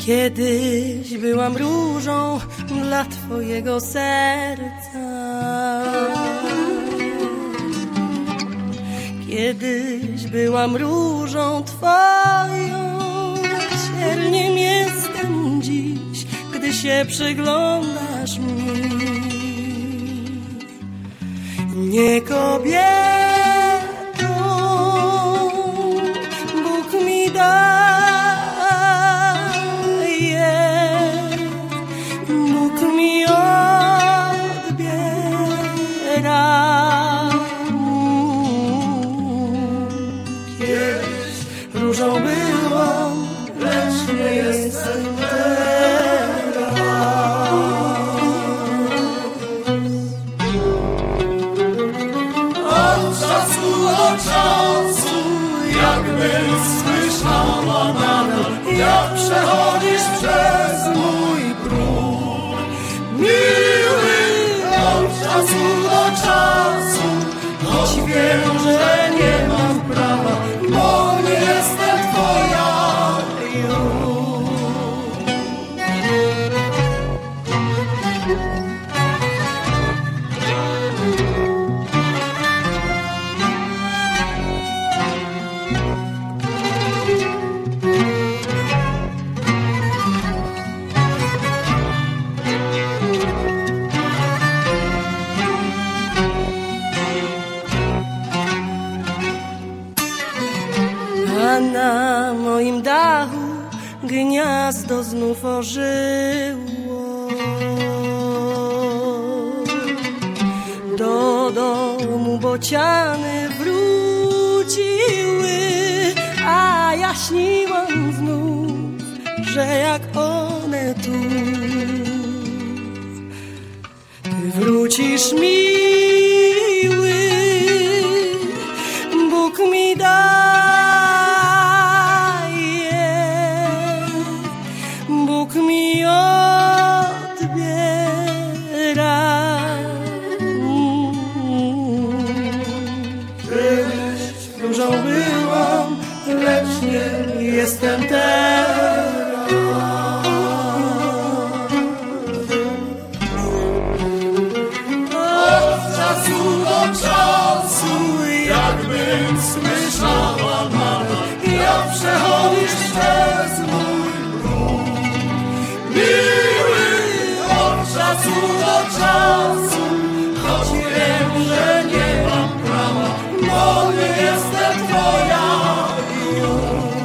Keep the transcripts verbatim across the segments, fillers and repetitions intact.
Kiedyś byłam różą dla twojego serca. Kiedyś byłam różą twoją. Cierniem jestem dziś, gdy się przyglądasz mi. Nie kobietą Bóg mi daje, Bóg mi odbiera. Kiedyś różą byłam, lecz nie jestem teraz. Od czasu do czasu, jakbym słyszała nadal, jak przechodzisz przez mój próg. Miły, od czasu do czasu, choć wiem, że nie mam prawa, bo nie jestem twoja już. A na moim dachu gniazdo znów ożyło. Do domu bociany wróciły, a ja śniłam znów, że jak one tu. Ty wrócisz miły, Bóg mi da. Bóg mi odbiera. Kiedyś różą byłam, lecz nie jestem teraz. Od czasu do czasu, jakbym słyszała mama, jak przechodzisz przez mój próg. Miły, od czasu do czasu, choć wiem, że nie mam prawa, bo nie jestem twoja już.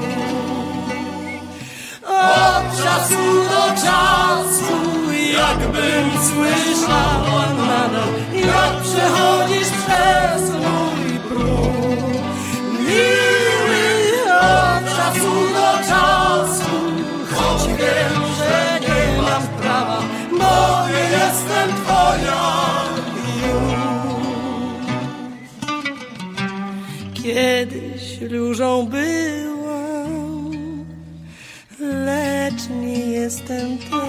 Od czasu do czasu, jakbym słyszała nadal, jak przechodzisz przez mój próg. Miły, od czasu do czasu, choć wiem, że nie mam prawa, bo nie jestem twoja już. Kiedyś różą byłam, lecz nie jestem teraz.